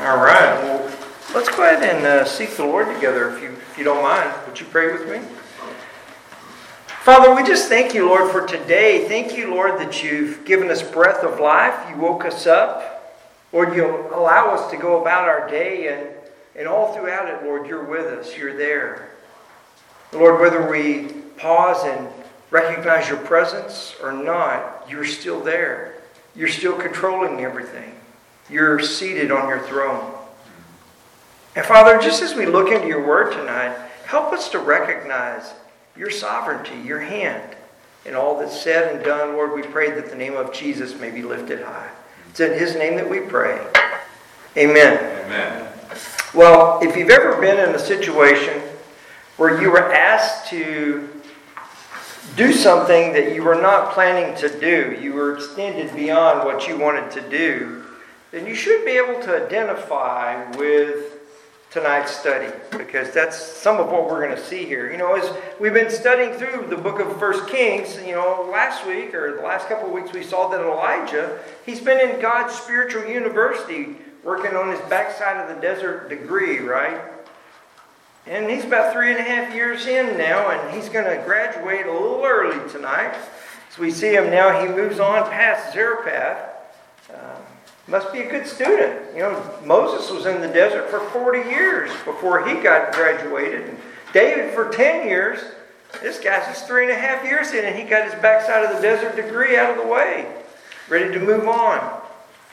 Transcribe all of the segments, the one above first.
All right. Well, let's go ahead and seek the Lord together, if you don't mind. Would you pray with me? Father, we just thank you, Lord, for today. Thank you, Lord, that you've given us breath of life. You woke us up. Lord, you allow us to go about our day, and all throughout it, Lord, you're with us. You're there. Lord, whether we pause and recognize your presence or not, you're still there. You're still controlling everything. You're seated on your throne. And Father, just as we look into your word tonight, help us to recognize your sovereignty, your hand, in all that's said and done. Lord, we pray that the name of Jesus may be lifted high. It's in his name that we pray. Amen. Amen. Well, if you've ever been in a situation where you were asked to do something that you were not planning to do, you were extended beyond what you wanted to do, then you should be able to identify with tonight's study, because that's some of what we're going to see here. You know, as we've been studying through the book of 1 Kings, last week or the last couple of weeks we saw that Elijah, he's been in God's spiritual university working on his backside of the desert degree, right? And he's about 3.5 years in now, and he's going to graduate a little early tonight. So we see him now, he moves on past Zarephath. Must be a good student. Moses was in the desert for 40 years before he got graduated. And David for 10 years. This guy's just 3.5 years in, and he got his backside of the desert degree out of the way. Ready to move on.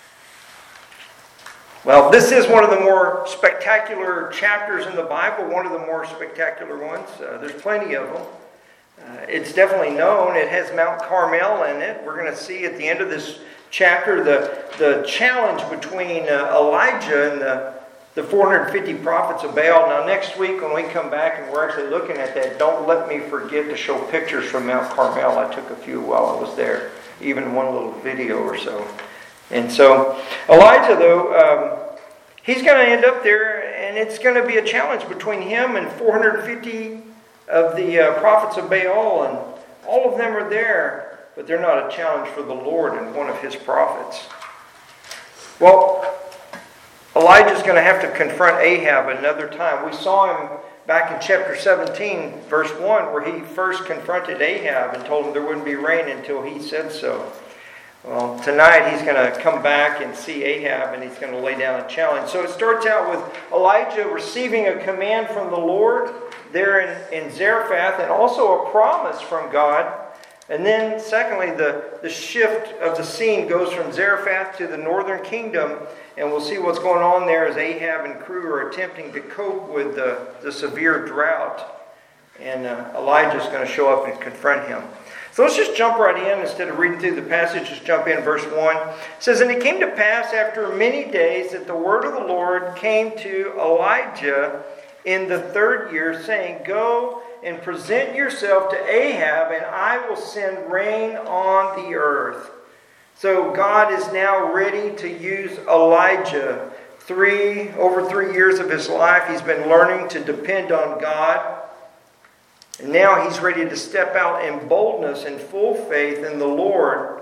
Well, this is one of the more spectacular chapters in the Bible, one of the more spectacular ones. There's plenty of them. It's definitely known. It has Mount Carmel in it. We're going to see at the end of this chapter the challenge between Elijah and the 450 prophets of Baal. Now, next week when we come back and we're actually looking at that, don't let me forget to show pictures from Mount Carmel. I took a few while I was there, even one little video or so. And so Elijah, though, he's going to end up there, and it's going to be a challenge between him and 450 of the prophets of Baal, and all of them are there, but they're not a challenge for the Lord and one of his prophets. Well, Elijah's going to have to confront Ahab another time. We saw him back in chapter 17, verse 1, where he first confronted Ahab and told him there wouldn't be rain until he said so. Well, tonight he's going to come back and see Ahab, and he's going to lay down a challenge. So it starts out with Elijah receiving a command from the Lord there in Zarephath, and also a promise from God. And then, secondly, the shift of the scene goes from Zarephath to the northern kingdom, and we'll see what's going on there as Ahab and crew are attempting to cope with the severe drought. And Elijah's going to show up and confront him. So let's just jump right in instead of reading through the passage. Just jump in, verse 1. It says, "And it came to pass after many days that the word of the Lord came to Elijah in the 3rd year, saying, Go and present yourself to Ahab, and I will send rain on the earth." So God is now ready to use Elijah. Over 3 years of his life, he's been learning to depend on God. And now he's ready to step out in boldness and full faith in the Lord.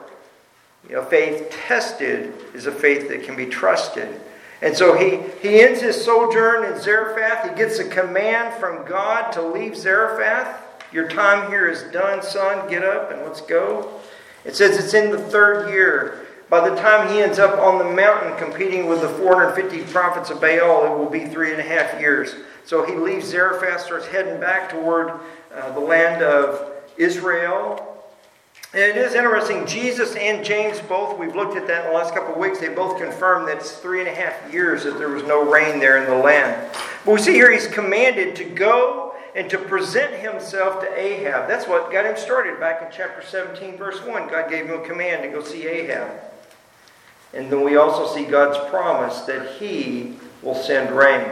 Faith tested is a faith that can be trusted. And so he ends his sojourn in Zarephath. He gets a command from God to leave Zarephath. Your time here is done, son. Get up and let's go. It says it's in the 3rd year. By the time he ends up on the mountain competing with the 450 prophets of Baal, it will be 3.5 years. So he leaves Zarephath, starts heading back toward the land of Israel. And it is interesting, Jesus and James both, we've looked at that in the last couple of weeks, they both confirmed that it's 3.5 years that there was no rain there in the land. But we see here he's commanded to go and to present himself to Ahab. That's what got him started back in chapter 17, verse 1. God gave him a command to go see Ahab. And then we also see God's promise that he will send rain.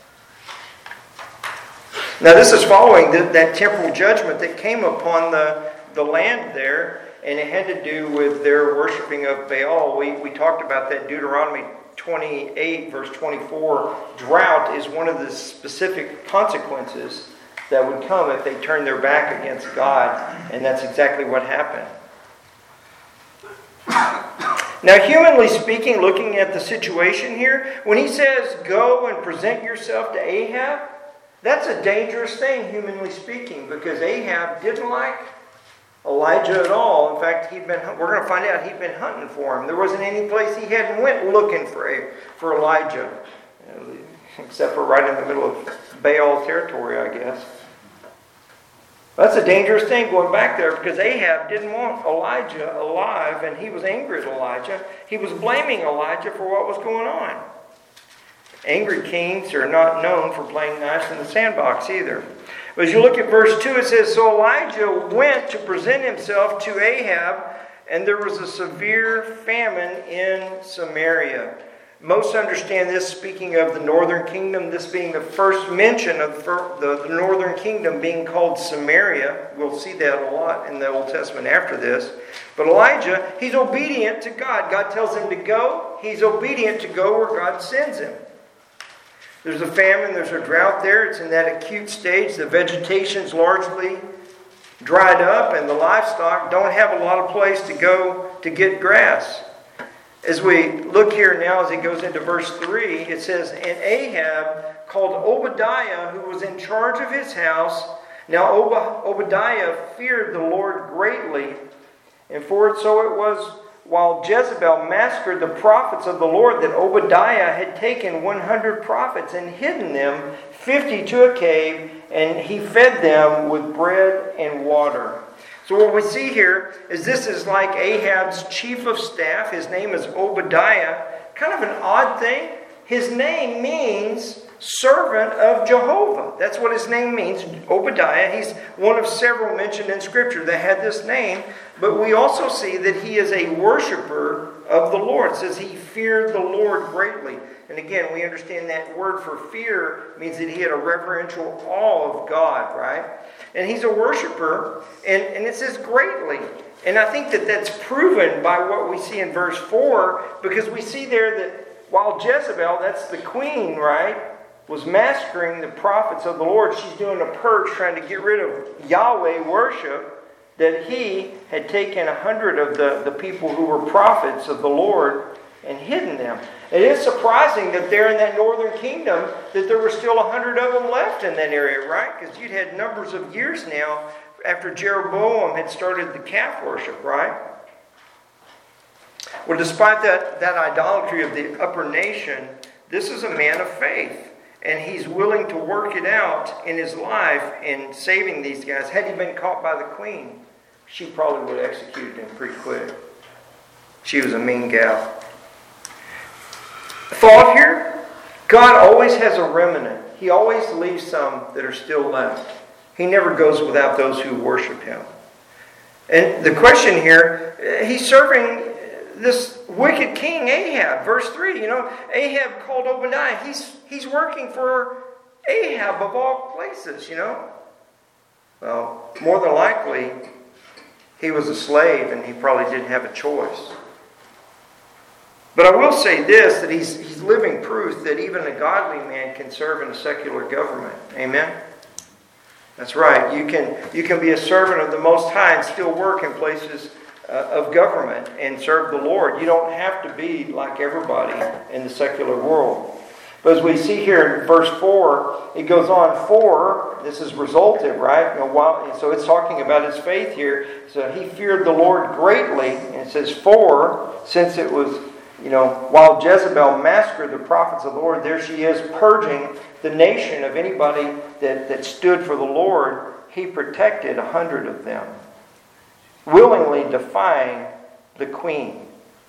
Now this is following that temporal judgment that came upon the land there, and it had to do with their worshiping of Baal. We talked about that. Deuteronomy 28, verse 24. Drought is one of the specific consequences that would come if they turned their back against God, and that's exactly what happened. Now, humanly speaking, looking at the situation here, when he says, go and present yourself to Ahab, that's a dangerous thing, humanly speaking, because Ahab didn't like Elijah at all. In fact, we're going to find out he'd been hunting for him. There wasn't any place he hadn't went looking for Elijah, except for right in the middle of Baal territory, I guess. That's a dangerous thing going back there, because Ahab didn't want Elijah alive, and he was angry at Elijah. He was blaming Elijah for what was going on. Angry kings are not known for playing nice in the sandbox either. But as you look at verse 2, it says, so Elijah went to present himself to Ahab, and there was a severe famine in Samaria. Most understand this, speaking of the northern kingdom, this being the first mention of the northern kingdom being called Samaria. We'll see that a lot in the Old Testament after this. But Elijah, he's obedient to God. God tells him to go. He's obedient to go where God sends him. There's a famine, there's a drought there. It's in that acute stage. The vegetation's largely dried up, and the livestock don't have a lot of place to go to get grass. As we look here now, as it goes into verse 3, it says, and Ahab called Obadiah, who was in charge of his house. Now Obadiah feared the Lord greatly, and for it so it was while Jezebel massacred the prophets of the Lord that Obadiah had taken 100 prophets and hidden them 50 to a cave, and he fed them with bread and water. So what we see here is this is like Ahab's chief of staff. His name is Obadiah. Kind of an odd thing. His name means servant of Jehovah. That's what his name means, Obadiah. He's one of several mentioned in Scripture that had this name. But we also see that he is a worshiper of the Lord. It says he feared the Lord greatly. And again, we understand that word for fear means that he had a reverential awe of God, right? And he's a worshiper, and it says greatly. And I think that that's proven by what we see in verse 4, because we see there that while Jezebel, that's the queen, right, was massacring the prophets of the Lord, she's doing a purge, trying to get rid of Yahweh worship, that he had taken 100 of the people who were prophets of the Lord and hidden them. It is surprising that there in that northern kingdom that there were still 100 of them left in that area, right? Because you'd had numbers of years now after Jeroboam had started the calf worship, right? Well, despite that idolatry of the upper nation, this is a man of faith. And he's willing to work it out in his life in saving these guys. Had he been caught by the queen, she probably would have executed him pretty quick. She was a mean gal. Thought here, God always has a remnant. He always leaves some that are still left. He never goes without those who worship him. And the question here, he's serving this wicked king Ahab. Verse 3, Ahab called Obadiah. He's working for Ahab of all places, Well, more than likely, he was a slave and he probably didn't have a choice. But I will say this, that he's living proof that even a godly man can serve in a secular government. Amen? That's right. You can be a servant of the Most High and still work in places of government and serve the Lord. You don't have to be like everybody in the secular world. But as we see here in verse 4, it goes on, for, this is resultive, right? So it's talking about his faith here. So he feared the Lord greatly. And it says, for, since it was, while Jezebel massacred the prophets of the Lord, there she is purging the nation of anybody that stood for the Lord. He protected 100 of them, willingly defying the queen.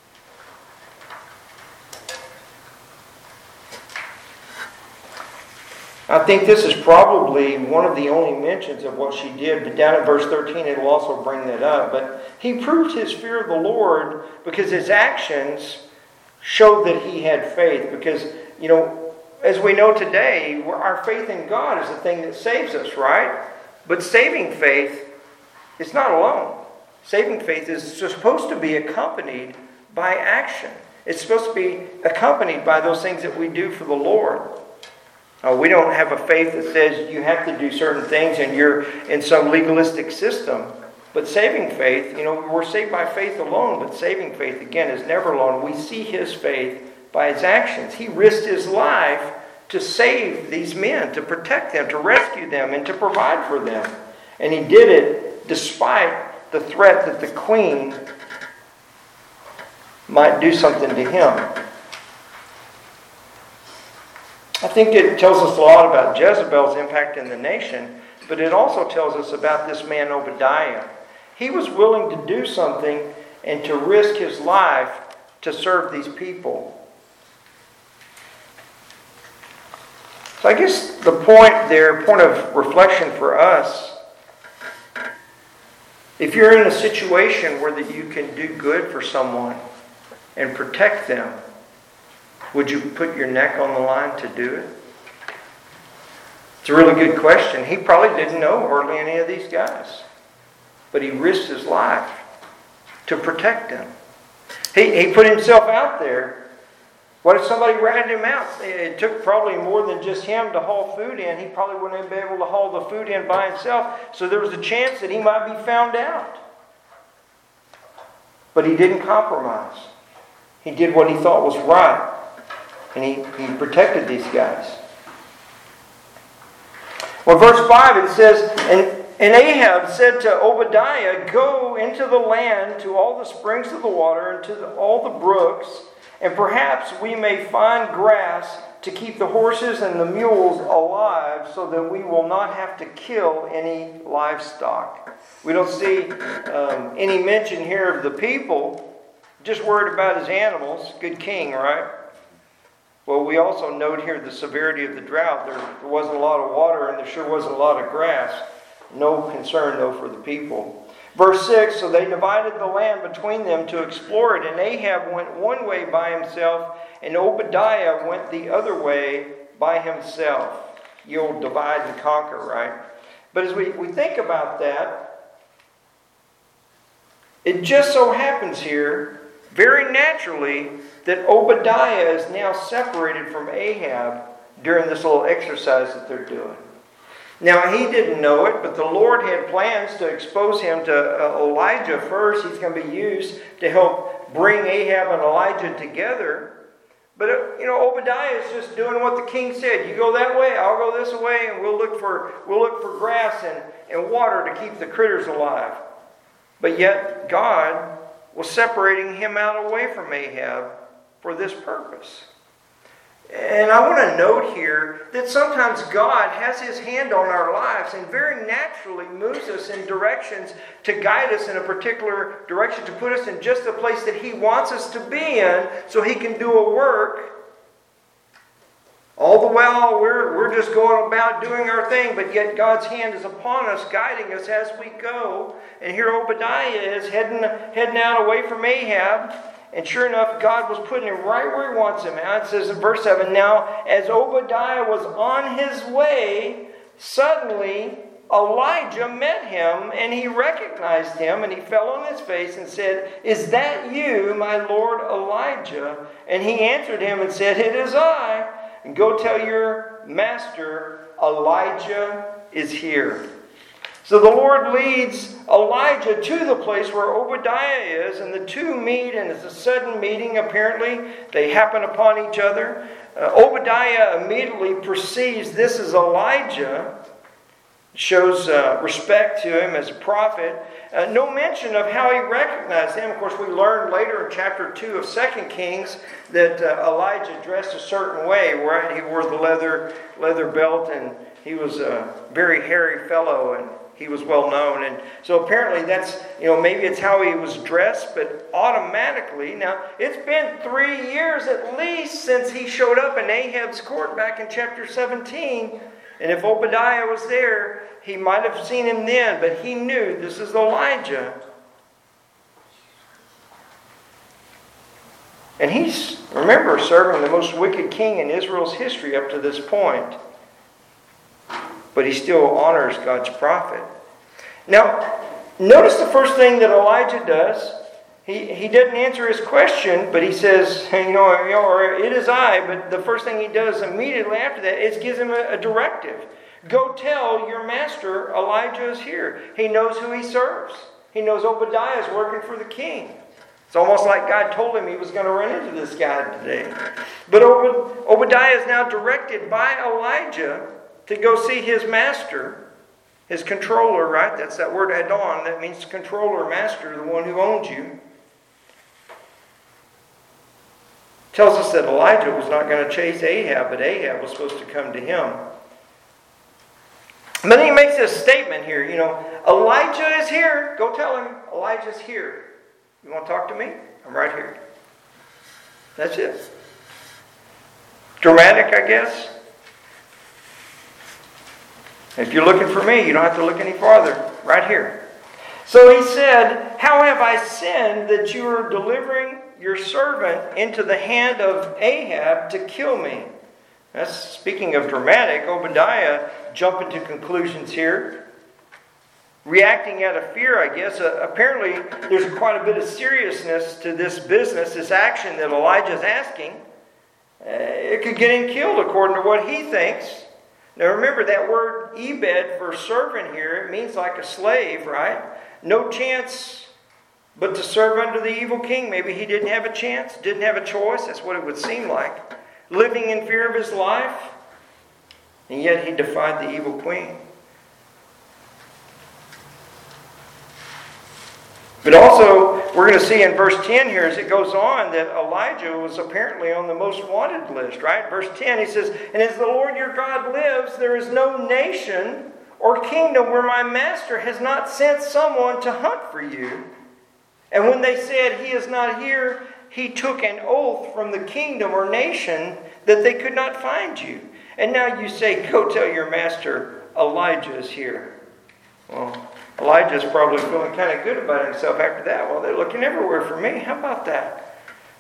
I think this is probably one of the only mentions of what she did, but down at verse 13 it will also bring that up. But he proved his fear of the Lord because his actions showed that he had faith. Because, as we know today, our faith in God is the thing that saves us, right? But saving faith is not alone. Saving faith is supposed to be accompanied by action. It's supposed to be accompanied by those things that we do for the Lord. We don't have a faith that says you have to do certain things and you're in some legalistic system. But saving faith, we're saved by faith alone, but saving faith, again, is never alone. We see his faith by his actions. He risked his life to save these men, to protect them, to rescue them, and to provide for them. And he did it despite the threat that the queen might do something to him. I think it tells us a lot about Jezebel's impact in the nation, but it also tells us about this man Obadiah. He was willing to do something and to risk his life to serve these people. So I guess the point of reflection for us, if you're in a situation where that you can do good for someone and protect them, would you put your neck on the line to do it? It's a really good question. He probably didn't know hardly any of these guys, but he risked his life to protect them. He put himself out there. What if somebody ratted him out? It took probably more than just him to haul food in. He probably wouldn't have been able to haul the food in by himself. So there was a chance that he might be found out. But he didn't compromise. He did what he thought was right. And he protected these guys. Well, verse 5 it says, And Ahab said to Obadiah, Go into the land to all the springs of the water and to all the brooks, and perhaps we may find grass to keep the horses and the mules alive so that we will not have to kill any livestock. We don't see any mention here of the people, just worried about his animals. Good king, right? Well, we also note here the severity of the drought. There wasn't a lot of water and there sure wasn't a lot of grass. No concern, though, for the people. Verse 6, So they divided the land between them to explore it, and Ahab went one way by himself, and Obadiah went the other way by himself. You'll divide and conquer, right? But as we think about that, it just so happens here, very naturally, that Obadiah is now separated from Ahab during this little exercise that they're doing. Now, he didn't know it, but the Lord had plans to expose him to Elijah first. He's going to be used to help bring Ahab and Elijah together. But, Obadiah is just doing what the king said. You go that way, I'll go this way, and we'll look for grass and water to keep the critters alive. But yet, God was separating him out away from Ahab for this purpose. And I want to note here that sometimes God has his hand on our lives and very naturally moves us in directions to guide us in a particular direction, to put us in just the place that he wants us to be in so he can do a work. All the while we're just going about doing our thing, but yet God's hand is upon us, guiding us as we go. And here Obadiah is heading out away from Ahab. And sure enough, God was putting him right where he wants him. It says in verse 7, Now, as Obadiah was on his way, suddenly Elijah met him, and he recognized him, and he fell on his face and said, Is that you, my lord Elijah? And he answered him and said, It is I. And go tell your master, Elijah is here. So the Lord leads Elijah to the place where Obadiah is, and the two meet, and it's a sudden meeting, apparently. They happen upon each other. Obadiah immediately perceives this is Elijah, shows respect to him as a prophet. No mention of how he recognized him. Of course, we learn later in chapter 2 of 2 Kings that Elijah dressed a certain way, right? He wore the leather belt, and he was a very hairy fellow, and he was well known. And so apparently that's, maybe it's how he was dressed, but automatically. Now, it's been 3 years at least since he showed up in Ahab's court back in chapter 17. And if Obadiah was there, he might have seen him then, but he knew this is Elijah. And he's, remember, serving the most wicked king in Israel's history up to this point. But he still honors God's prophet. Now, notice the first thing that Elijah does. He doesn't answer his question, but he says, it is I. But the first thing he does immediately after that is gives him a directive. Go tell your master Elijah is here. He knows who he serves. He knows Obadiah is working for the king. It's almost like God told him he was going to run into this guy today. But Obadiah is now directed by Elijah to go see his master, his controller, right? That's that word Adon. That means controller, master, the one who owns you. Tells us that Elijah was not going to chase Ahab, but Ahab was supposed to come to him. But then he makes this statement here, Elijah is here. Go tell him Elijah's here. You want to talk to me? I'm right here. That's it. Dramatic, I guess. If you're looking for me, you don't have to look any farther. Right here. So he said, how have I sinned that you are delivering your servant into the hand of Ahab to kill me? That's speaking of dramatic. Obadiah jumping to conclusions here. Reacting out of fear, I guess. Apparently, there's quite a bit of seriousness to this business, this action that Elijah's asking. It could get him killed according to what he thinks. Now remember that word Ebed for servant here, it means like a slave, right? No chance but to serve under the evil king. Maybe he didn't have a chance, didn't have a choice. That's what it would seem like. Living in fear of his life, and yet he defied the evil queen. But also, we're going to see in verse 10 here as it goes on that Elijah was apparently on the most wanted list, right? Verse 10, he says, and as the Lord your God lives, there is no nation or kingdom where my master has not sent someone to hunt for you. And when they said, he is not here, he took an oath from the kingdom or nation that they could not find you. And now you say, go tell your master, Elijah is here. Well, Elijah's probably feeling kind of good about himself after that. Well, they're looking everywhere for me. How about that?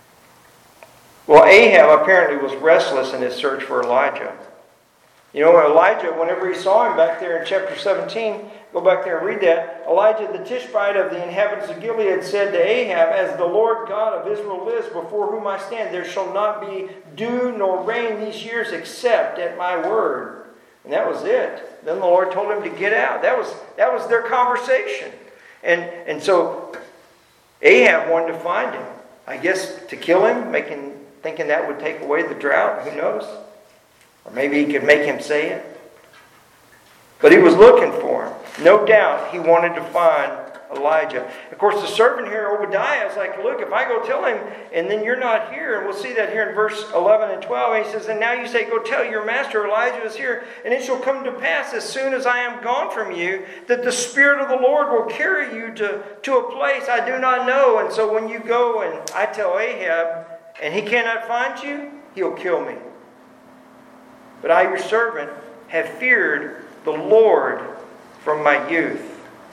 Well, Ahab apparently was restless in his search for Elijah. Elijah, whenever he saw him back there in chapter 17, go back there and read that. Elijah the Tishbite of the inhabitants of Gilead said to Ahab, as the Lord God of Israel lives, before whom I stand, there shall not be dew nor rain these years except at my word. And that was it. Then the Lord told him to get out. That was their conversation. And so Ahab wanted to find him. I guess to kill him, thinking that would take away the drought. Who knows? Or maybe he could make him say it. But he was looking for him. No doubt he wanted to find Elijah. Of course, the servant here, Obadiah, is like, look, if I go tell him and then you're not here, and we'll see that here in verse 11 and 12, and he says, and now you say, go tell your master Elijah is here, and it shall come to pass as soon as I am gone from you, that the Spirit of the Lord will carry you to a place I do not know. And so when you go and I tell Ahab, and he cannot find you, he'll kill me. But I, your servant, have feared the Lord from my youth.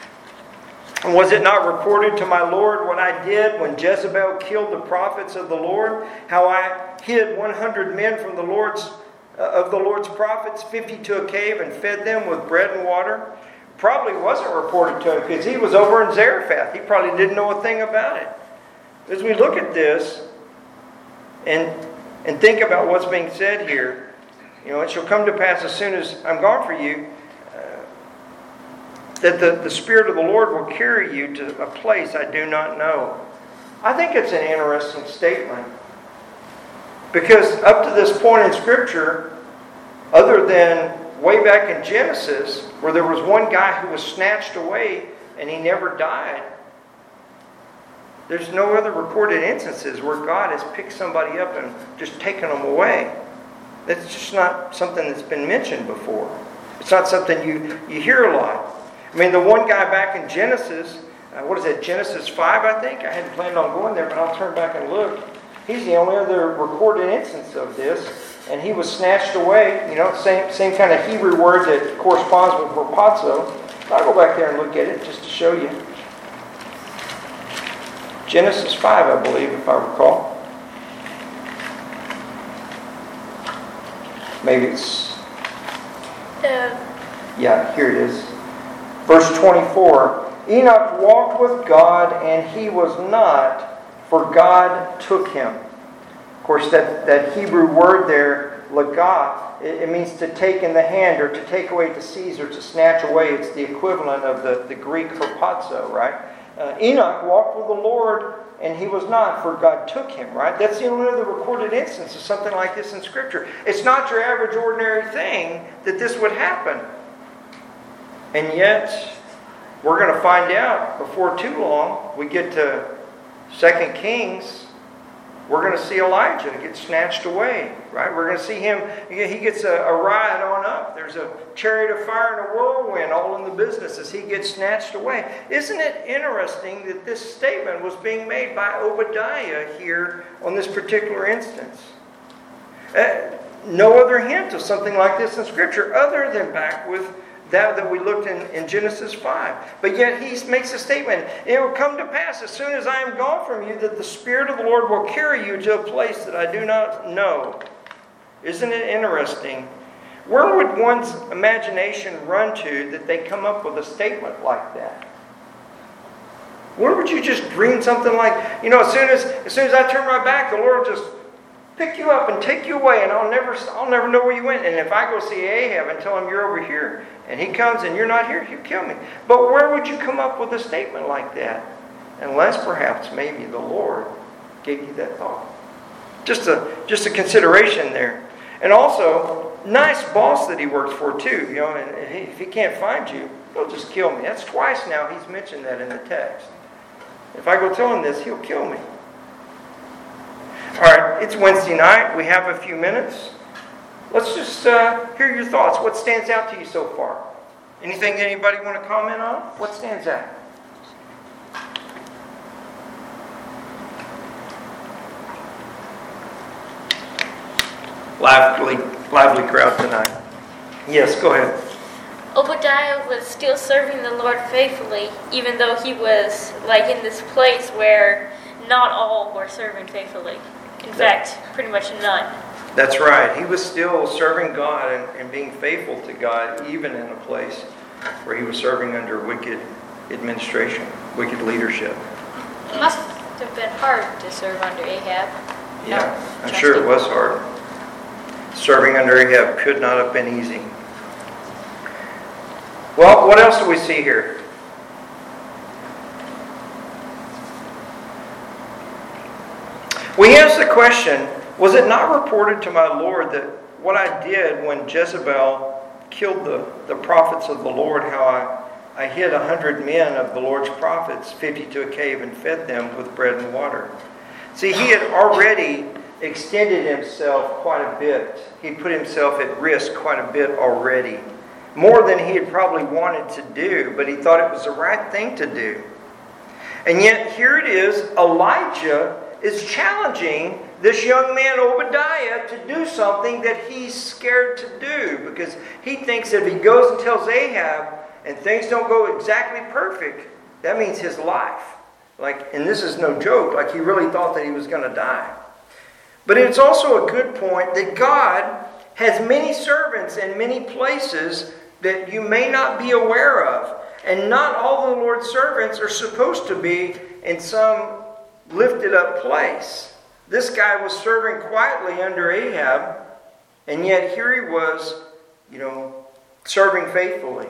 And was it not reported to my Lord what I did when Jezebel killed the prophets of the Lord? How I hid 100 men from the Lord's prophets, 50 to a cave, and fed them with bread and water? Probably wasn't reported to him because he was over in Zarephath. He probably didn't know a thing about it. As we look at this and think about what's being said here, it shall come to pass as soon as I'm gone for you, that the Spirit of the Lord will carry you to a place I do not know. I think it's an interesting statement. Because up to this point in Scripture, other than way back in Genesis, where there was one guy who was snatched away and he never died, there's no other recorded instances where God has picked somebody up and just taken them away. That's just not something that's been mentioned before. It's not something you hear a lot. I mean, the one guy back in Genesis, Genesis 5, I think? I hadn't planned on going there, but I'll turn back and look. He's the only other recorded instance of this. And he was snatched away. Same kind of Hebrew word that corresponds with harpazo. I'll go back there and look at it just to show you. Genesis 5, I believe, if I recall. Maybe it's... Yeah, here it is. Verse 24. Enoch walked with God, and he was not, for God took him. Of course, that Hebrew word there, lagat, it means to take in the hand or to take away to seize or to snatch away. It's the equivalent of the Greek harpazo, right? Enoch walked with the Lord, and he was not, for God took him, right? That's the only other recorded instance of something like this in Scripture. It's not your average, ordinary thing that this would happen. And yet, we're going to find out before too long. We get to 2 Kings, we're going to see Elijah get snatched away, right? We're going to see him, he gets a ride on up. There's a chariot of fire and a whirlwind all in the business as he gets snatched away. Isn't it interesting that this statement was being made by Obadiah here on this particular instance? No other hint of something like this in Scripture other than back with that we looked in Genesis 5. But yet he makes a statement. It will come to pass as soon as I am gone from you that the Spirit of the Lord will carry you to a place that I do not know. Isn't it interesting? Where would one's imagination run to that they come up with a statement like that? Where would you just dream something like, as soon as I turn my back, the Lord will just pick you up and take you away, and I'll never know where you went. And if I go see Ahab and tell him you're over here, and he comes and you're not here, he'll kill me. But where would you come up with a statement like that? Unless perhaps maybe the Lord gave you that thought. Just a consideration there. And also, nice boss that he works for too. And if he can't find you, he'll just kill me. That's twice now he's mentioned that in the text. If I go tell him this, he'll kill me. All right, it's Wednesday night. We have a few minutes. Let's just hear your thoughts. What stands out to you so far? Anything that anybody want to comment on? What stands out? Lively crowd tonight. Yes, go ahead. Obadiah was still serving the Lord faithfully, even though he was in this place where not all were serving faithfully. In fact, pretty much none. That's right. He was still serving God and being faithful to God, even in a place where he was serving under wicked administration, wicked leadership. It must have been hard to serve under Ahab. Yeah, I'm sure it was hard. Serving under Ahab could not have been easy. Well, what else do we see here? We ask the question, was it not reported to my Lord that what I did when Jezebel killed the prophets of the Lord, how I hid 100 men of the Lord's prophets, 50 to a cave, and fed them with bread and water? See, he had already extended himself quite a bit. He put himself at risk quite a bit already. More than he had probably wanted to do, but he thought it was the right thing to do. And yet here it is, Elijah is challenging this young man Obadiah to do something that he's scared to do, because he thinks that if he goes and tells Ahab and things don't go exactly perfect, that means his life. And this is no joke, he really thought that he was going to die. But it's also a good point that God has many servants in many places that you may not be aware of. And not all the Lord's servants are supposed to be in some lifted up place. This guy was serving quietly under Ahab, and yet here he was, serving faithfully.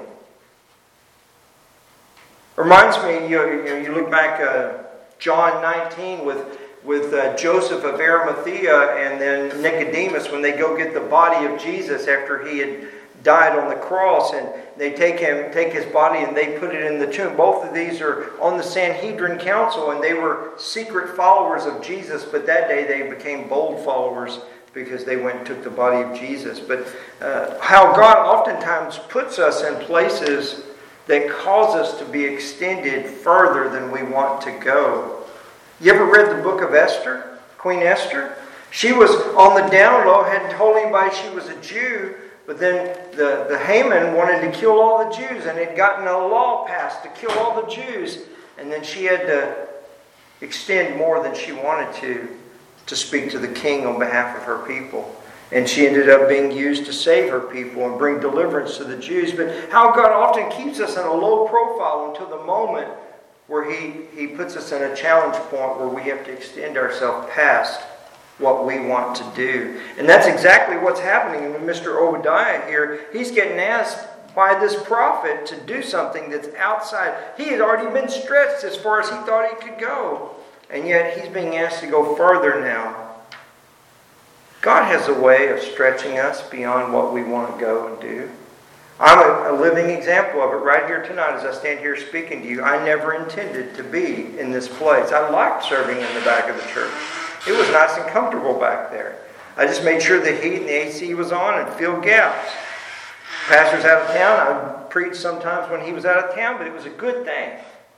Reminds me, you look back John 19 with Joseph of Arimathea and then Nicodemus when they go get the body of Jesus after he had died on the cross, and they take his body and they put it in the tomb. Both of these are on the Sanhedrin Council, and they were secret followers of Jesus, but that day they became bold followers because they went and took the body of Jesus. But how God oftentimes puts us in places that cause us to be extended further than we want to go. You ever read the book of Esther? Queen Esther? She was on the down low, hadn't told anybody she was a Jew, but then the Haman wanted to kill all the Jews, and had gotten a law passed to kill all the Jews. And then she had to extend more than she wanted to speak to the king on behalf of her people. And she ended up being used to save her people and bring deliverance to the Jews. But how God often keeps us in a low profile until the moment where He puts us in a challenge point where we have to extend ourselves past what we want to do. And that's exactly what's happening with Mr. Obadiah here. He's getting asked Why this prophet to do something that's outside? He had already been stretched as far as he thought he could go. And yet he's being asked to go further now. God has a way of stretching us beyond what we want to go and do. I'm a living example of it right here tonight as I stand here speaking to you. I never intended to be in this place. I liked serving in the back of the church. It was nice and comfortable back there. I just made sure the heat and the AC was on and filled gaps. Pastor's out of town. I would preach sometimes when he was out of town, but it was a good thing.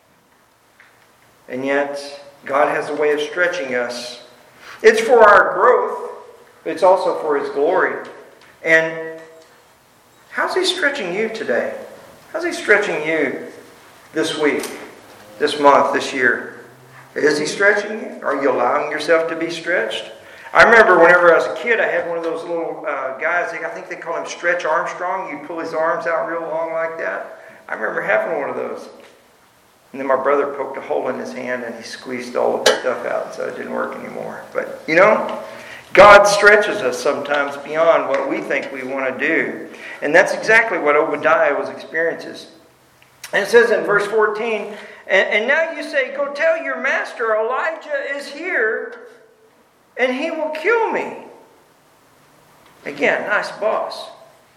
And yet, God has a way of stretching us. It's for our growth, but it's also for His glory. And how's He stretching you today? How's He stretching you this week, this month, this year? Is He stretching you? Are you allowing yourself to be stretched? I remember whenever I was a kid, I had one of those little guys, I think they call him Stretch Armstrong. You pull his arms out real long like that. I remember having one of those. And then my brother poked a hole in his hand and he squeezed all of the stuff out, so it didn't work anymore. But, God stretches us sometimes beyond what we think we want to do. And that's exactly what Obadiah was experiencing. And it says in verse 14, and now you say, go tell your master Elijah is here, and he will kill me. Again, nice boss.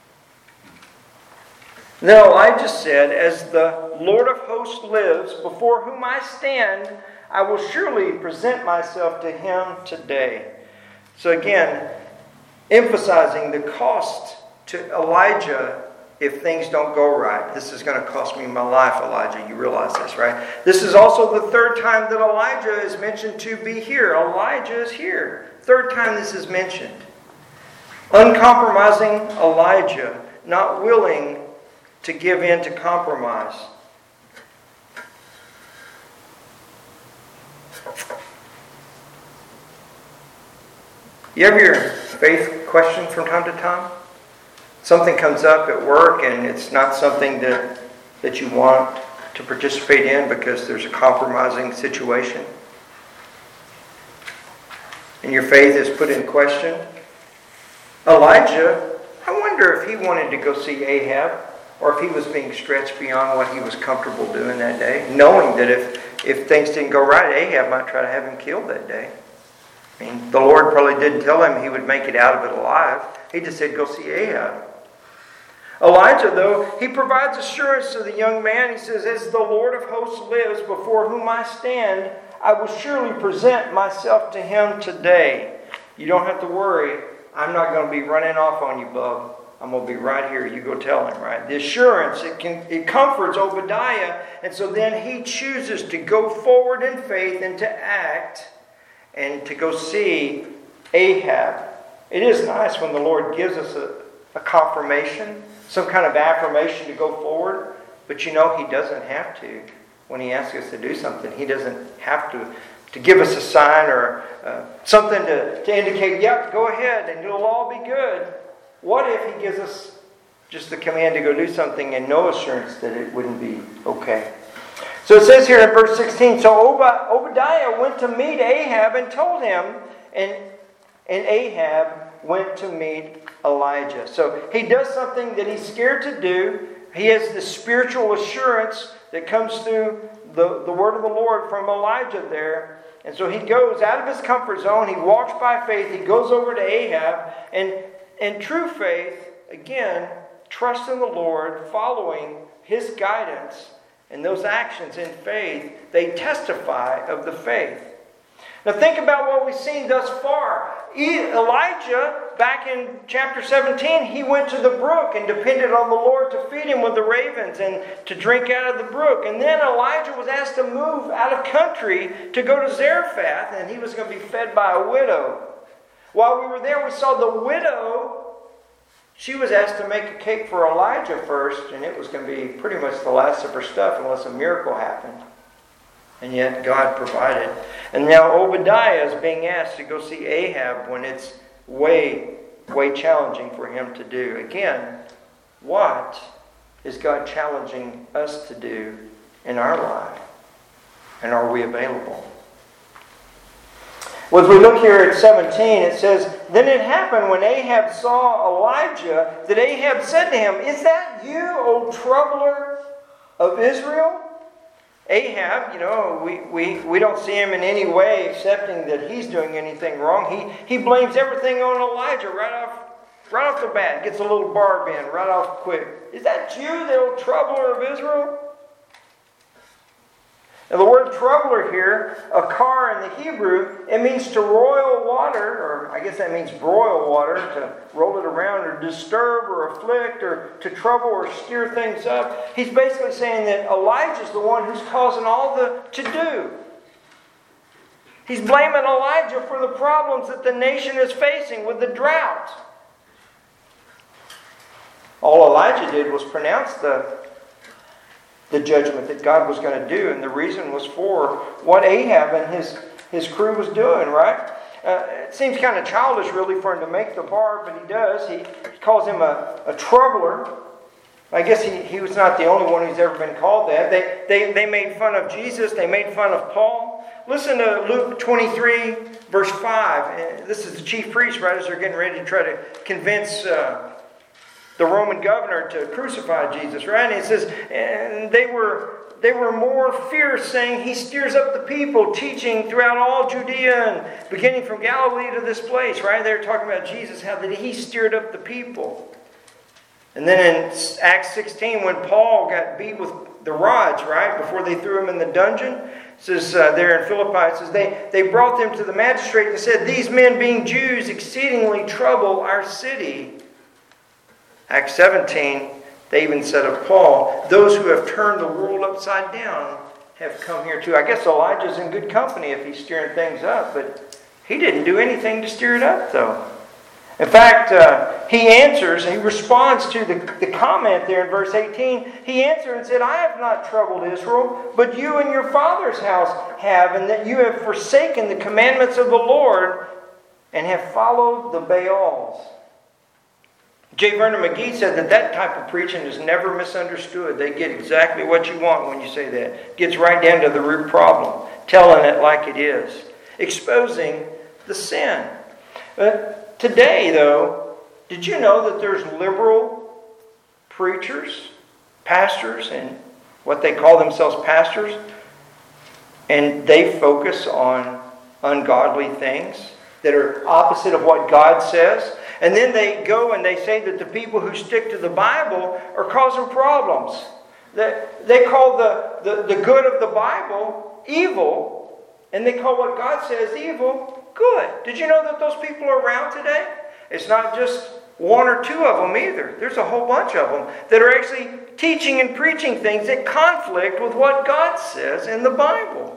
Then Elijah said, as the Lord of hosts lives, before whom I stand, I will surely present myself to him today. So again, emphasizing the cost to Elijah if things don't go right. This is going to cost me my life, Elijah. You realize this, right? This is also the third time that Elijah is mentioned to be here. Elijah is here. Third time this is mentioned. Uncompromising Elijah, not willing to give in to compromise. You have your faith questioned from time to time? Something comes up at work and it's not something that you want to participate in because there's a compromising situation. And your faith is put in question. Elijah, I wonder if he wanted to go see Ahab or if he was being stretched beyond what he was comfortable doing that day, knowing that if things didn't go right, Ahab might try to have him killed that day. I mean, the Lord probably didn't tell him he would make it out of it alive. He just said, go see Ahab. Elijah, though, he provides assurance to the young man. He says, as the Lord of hosts lives, before whom I stand, I will surely present myself to him today. You don't have to worry. I'm not going to be running off on you, bub. I'm going to be right here. You go tell him, right? The assurance, it comforts Obadiah. And so then he chooses to go forward in faith and to act and to go see Ahab. It is nice when the Lord gives us a confirmation, some kind of affirmation to go forward. But He doesn't have to. When He asks us to do something, He doesn't have to give us a sign or something to indicate, yep, go ahead and it'll all be good. What if He gives us just the command to go do something and no assurance that it wouldn't be okay? So it says here in verse 16, so Obadiah went to meet Ahab and told him, and Ahab went to meet Elijah. So he does something that he's scared to do. He has this spiritual assurance that comes through the word of the Lord from Elijah there. And so he goes out of his comfort zone. He walks by faith. He goes over to Ahab. And in true faith, again, trust in the Lord, following His guidance. And those actions in faith, they testify of the faith. Now think about what we've seen thus far. Elijah, back in chapter 17, he went to the brook and depended on the Lord to feed him with the ravens and to drink out of the brook. And then Elijah was asked to move out of country to go to Zarephath, and he was going to be fed by a widow. While we were there, we saw the widow. She was asked to make a cake for Elijah first, and it was going to be pretty much the last of her stuff unless a miracle happened. And yet God provided. And now Obadiah is being asked to go see Ahab when it's way, way challenging for him to do. Again, what is God challenging us to do in our life? And are we available? Well, as we look here at 17, it says, Then it happened when Ahab saw Elijah, that Ahab said to him, Is that you, O troubler of Israel? Ahab, we don't see him in any way accepting that he's doing anything wrong. He blames everything on Elijah right off the bat. Gets a little barb in right off quick. Is that you, the old troubler of Israel? Now the word troubler here, akar in the Hebrew, it means to roil water, or I guess that means broil water, to roll it around or disturb or afflict or to trouble or stir things up. He's basically saying that Elijah's the one who's causing all the to-do. He's blaming Elijah for the problems that the nation is facing with the drought. All Elijah did was pronounce the judgment that God was going to do, and the reason was for what Ahab and his crew was doing, right? It seems kind of childish, really, for him to make the barb, but he does. He calls him a troubler. I guess he was not the only one who's ever been called that. They made fun of Jesus. They made fun of Paul. Listen to Luke 23, verse 5. This is the chief priest, right, as they're getting ready to try to convince the Roman governor to crucify Jesus, right? And it says, and they were more fierce, saying, He stirs up the people, teaching throughout all Judea and beginning from Galilee to this place, right? They're talking about Jesus, how that He stirred up the people. And then in Acts 16, when Paul got beat with the rods, right, before they threw him in the dungeon, it says there in Philippi, it says, they brought them to the magistrate and said, These men, being Jews, exceedingly trouble our city. Acts 17, they even said of Paul, those who have turned the world upside down have come here too. I guess Elijah's in good company if he's stirring things up, but he didn't do anything to stir it up, though. In fact, he answers, he responds to the comment there in verse 18. He answered and said, I have not troubled Israel, but you and your father's house have, and that you have forsaken the commandments of the Lord and have followed the Baals. J. Vernon McGee said that type of preaching is never misunderstood. They get exactly what you want when you say that. It gets right down to the root problem. Telling it like it is. Exposing the sin. Today, though, did you know that there's liberal preachers, pastors, and what they call themselves pastors, and they focus on ungodly things that are opposite of what God says? And then they go and they say that the people who stick to the Bible are causing problems. They call the good of the Bible evil, and they call what God says evil good. Did you know that those people are around today? It's not just one or two of them either. There's a whole bunch of them that are actually teaching and preaching things that conflict with what God says in the Bible.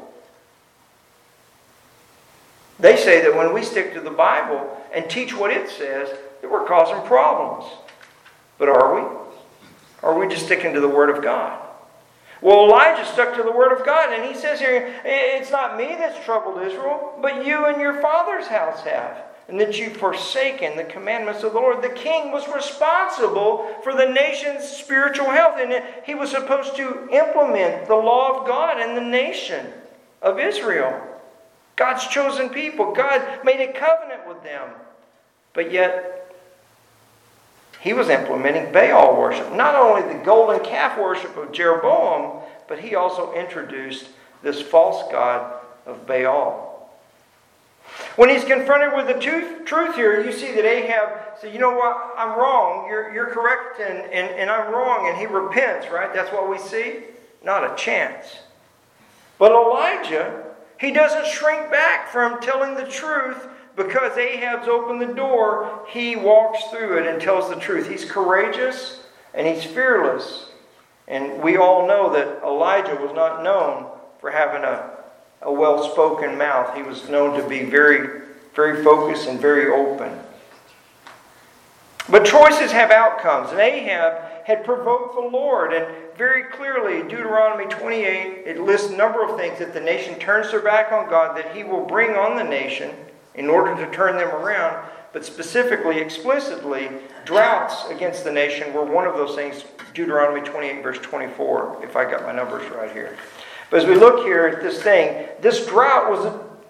They say that when we stick to the Bible and teach what it says, that we're causing problems. But are we? Or are we just sticking to the Word of God? Well, Elijah stuck to the Word of God, and he says here, it's not me that's troubled Israel, but you and your father's house have, and that you've forsaken the commandments of the Lord. The king was responsible for the nation's spiritual health, and he was supposed to implement the law of God in the nation of Israel. God's chosen people. God made a covenant with them. But yet, he was implementing Baal worship. Not only the golden calf worship of Jeroboam, but he also introduced this false god of Baal. When he's confronted with the truth here, you see that Ahab said, you know what, I'm wrong. You're correct and I'm wrong. And he repents, right? That's what we see. Not a chance. But Elijah, he doesn't shrink back from telling the truth because Ahab's opened the door. He walks through it and tells the truth. He's courageous and he's fearless. And we all know that Elijah was not known for having a well-spoken mouth. He was known to be very, very focused and very open. But choices have outcomes. And Ahab had provoked the Lord. And very clearly, Deuteronomy 28, it lists a number of things that the nation turns their back on God, that he will bring on the nation in order to turn them around. But specifically, explicitly, droughts against the nation were one of those things. Deuteronomy 28, verse 24, if I got my numbers right here. But as we look here at this thing, this drought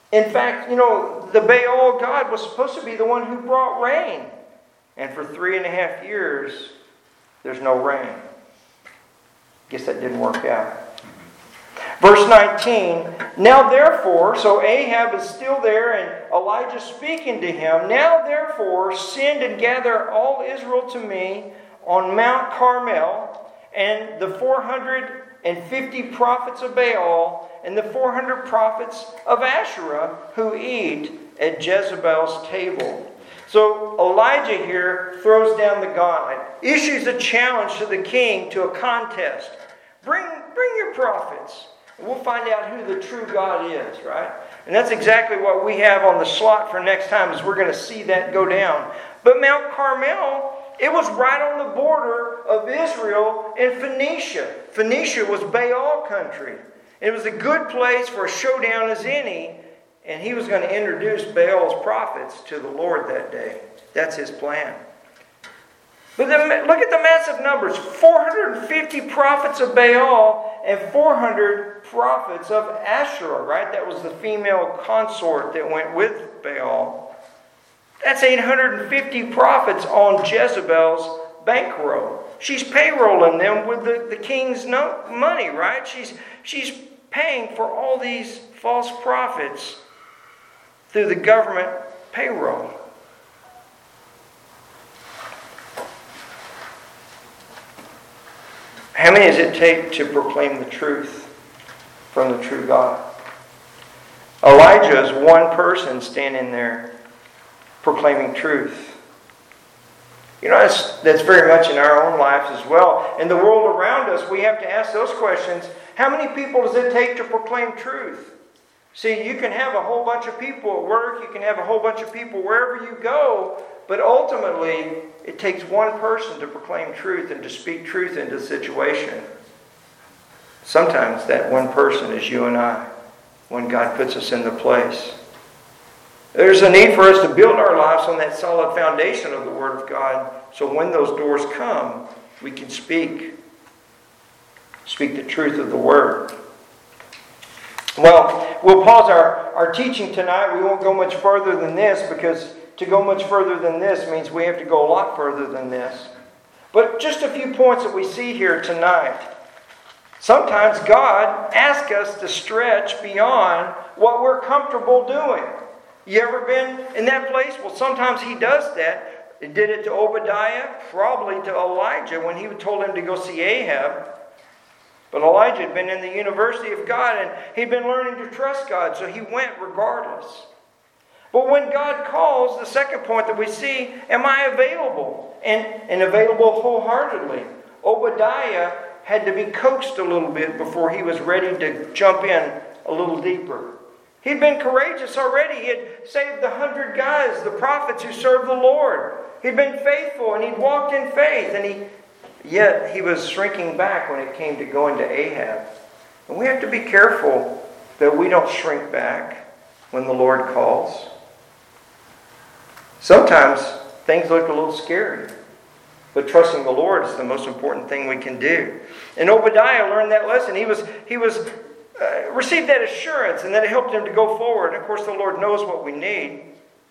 In fact, the Baal god was supposed to be the one who brought rain. And for 3.5 years, there's no rain. Guess that didn't work out. Verse 19, now therefore, so Ahab is still there and Elijah speaking to him. Now therefore, send and gather all Israel to me on Mount Carmel, and the 450 prophets of Baal and the 400 prophets of Asherah who eat at Jezebel's table. So Elijah here throws down the gauntlet, issues a challenge to the king to a contest. Bring your prophets. And we'll find out who the true God is, right? And that's exactly what we have on the slot for next time, is we're going to see that go down. But Mount Carmel, it was right on the border of Israel and Phoenicia. Phoenicia was Baal country. It was a good place for a showdown as any, and he was going to introduce Baal's prophets to the Lord that day. That's his plan. But then look at the massive numbers. 450 prophets of Baal and 400 prophets of Asherah, right? That was the female consort that went with Baal. That's 850 prophets on Jezebel's bankroll. She's payrolling them with the king's money, right? She's paying for all these false prophets through the government payroll. How many does it take to proclaim the truth from the true God? Elijah is one person standing there proclaiming truth. That's very much in our own lives as well. In the world around us, we have to ask those questions. How many people does it take to proclaim truth? See, you can have a whole bunch of people at work. You can have a whole bunch of people wherever you go. But ultimately, it takes one person to proclaim truth and to speak truth into the situation. Sometimes that one person is you and I, when God puts us in the place. There's a need for us to build our lives on that solid foundation of the Word of God, so when those doors come, we can speak the truth of the Word. Well, we'll pause our teaching tonight. We won't go much further than this, because to go much further than this means we have to go a lot further than this. But just a few points that we see here tonight. Sometimes God asks us to stretch beyond what we're comfortable doing. You ever been in that place? Well, sometimes He does that. He did it to Obadiah, probably to Elijah when He told him to go see Ahab. But Elijah had been in the university of God, and he'd been learning to trust God, so he went regardless. But when God calls, the second point that we see, am I available? And available wholeheartedly. Obadiah had to be coaxed a little bit before he was ready to jump in a little deeper. He'd been courageous already. He had saved the 100 guys, the prophets who served the Lord. He'd been faithful, and he'd walked in faith, and yet he was shrinking back when it came to going to Ahab. And we have to be careful that we don't shrink back when the Lord calls. Sometimes things look a little scary, but trusting the Lord is the most important thing we can do. And Obadiah learned that lesson. He received that assurance, and that it helped him to go forward. And of course, the Lord knows what we need.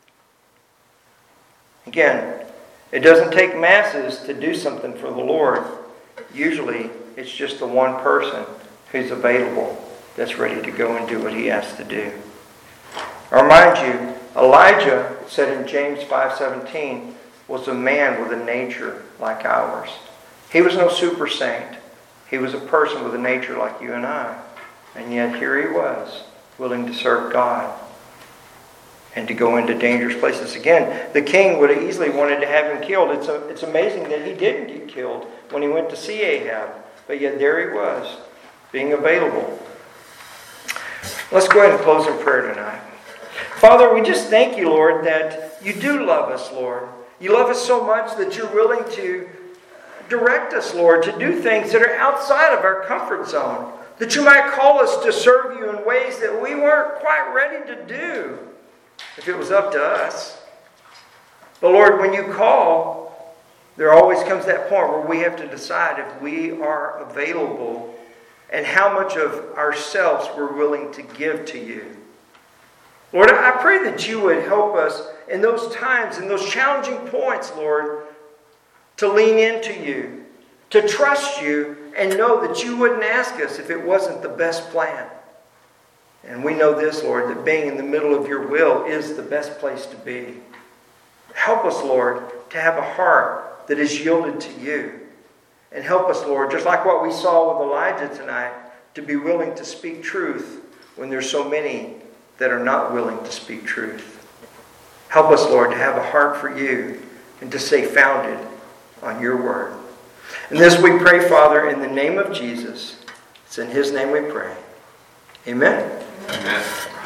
Again, it doesn't take masses to do something for the Lord. Usually, it's just the one person who's available that's ready to go and do what He has to do. I remind you, Elijah, said in James 5:17, was a man with a nature like ours. He was no super saint. He was a person with a nature like you and I. And yet here he was, willing to serve God and to go into dangerous places. Again, the king would have easily wanted to have him killed. It's amazing that he didn't get killed when he went to see Ahab. But yet there he was, being available. Let's go ahead and close in prayer tonight. Father, we just thank you, Lord, that you do love us, Lord. You love us so much that you're willing to direct us, Lord, to do things that are outside of our comfort zone. That you might call us to serve you in ways that we weren't quite ready to do if it was up to us. But Lord, when you call, there always comes that point where we have to decide if we are available and how much of ourselves we're willing to give to you. Lord, I pray that you would help us in those times, in those challenging points, Lord, to lean into you, to trust you, and know that you wouldn't ask us if it wasn't the best plan. And we know this, Lord, that being in the middle of your will is the best place to be. Help us, Lord, to have a heart that is yielded to you. And help us, Lord, just like what we saw with Elijah tonight, to be willing to speak truth when there's so many that are not willing to speak truth. Help us, Lord, to have a heart for you and to stay founded on your word. And this we pray, Father, in the name of Jesus. It's in his name we pray. Amen. Amen.